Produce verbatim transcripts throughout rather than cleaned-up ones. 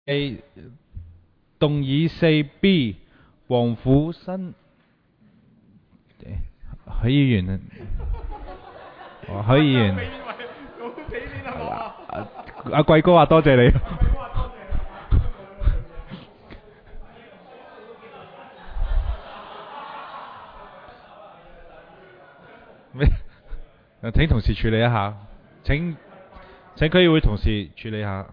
A 動議四 B 黃虎新許議員，哦許議員，阿貴哥話多謝你。咩？請同事處理一下，請請區議會同事處理一下。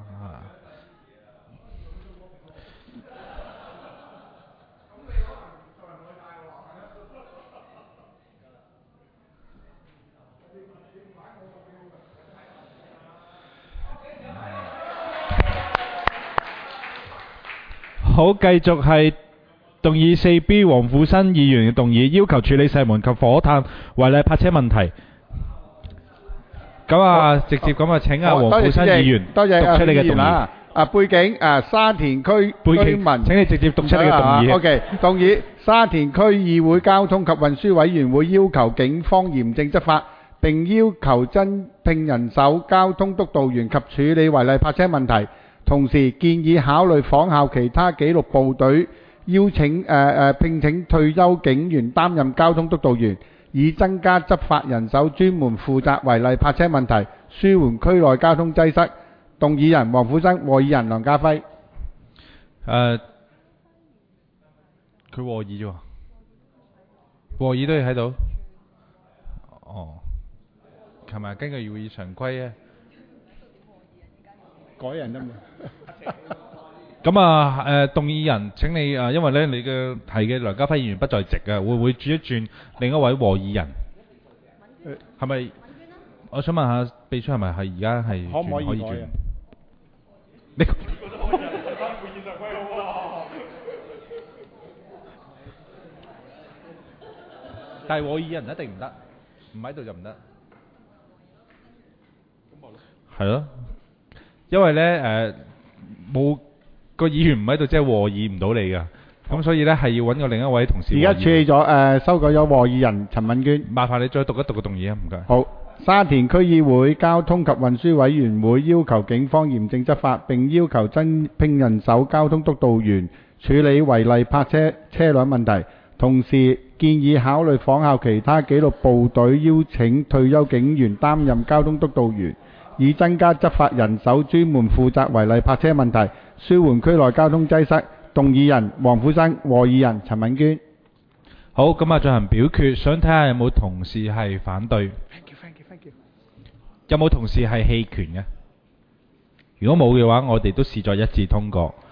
好，繼續係動議四 B 黃虎新議員嘅動議，要求處理石門及火炭違例泊車問題。咁啊，直接咁啊，請阿黃虎新議員讀出你嘅動議。 啊，背景啊，沙田區居民， 請你直接讀出你嘅動議。 OK，動議沙田區議會交通及運輸委員會要求警方嚴正執法，並要求增聘人手交通督導員及處理違例泊車問題。同時建議考慮仿效其他紀律部隊，邀請誒誒聘請退休警員擔任交通督導員，以增加執法人手，專門負責違例泊車問題，舒緩區內交通擠塞。動議人黃虎新，和議人梁家輝。 誒，佢和議啫喎，和議都要喺度。哦，琴日根據會議常規啊。 改人啫嘛。 咁啊，誒動議人請你誒，因為咧你嘅提嘅梁家輝議員不在席啊，會唔會轉一轉另一位和議人？係咪？我想問下秘書係咪係而家係可唔可以可以轉？你但係和議人一定唔得，唔喺度就唔得。係咯。因為咧誒冇個議員唔喺度，即係和議唔到你㗎，咁所以咧係要揾個另一位同事。 而家處理咗誒修改咗和議人陳敏娟。 麻煩你再讀一讀個動議啊，唔該。 好，沙田區議會交通及運輸委員會要求警方嚴正執法，並要求增聘人手交通督導員處理違例泊車車輛問題，同時建議考慮仿效其他紀律部隊，邀請退休警員擔任交通督導員，以增加執法人手，專門負責違例泊車問題，舒緩區內交通擠塞。動議人黃虎新，和議人陳敏娟。 好，咁啊進行表決，想睇下有冇同事係反對。 Thank you, thank you, thank you. 有冇同事係棄權嘅？如果冇嘅話，我哋都視作一致通過。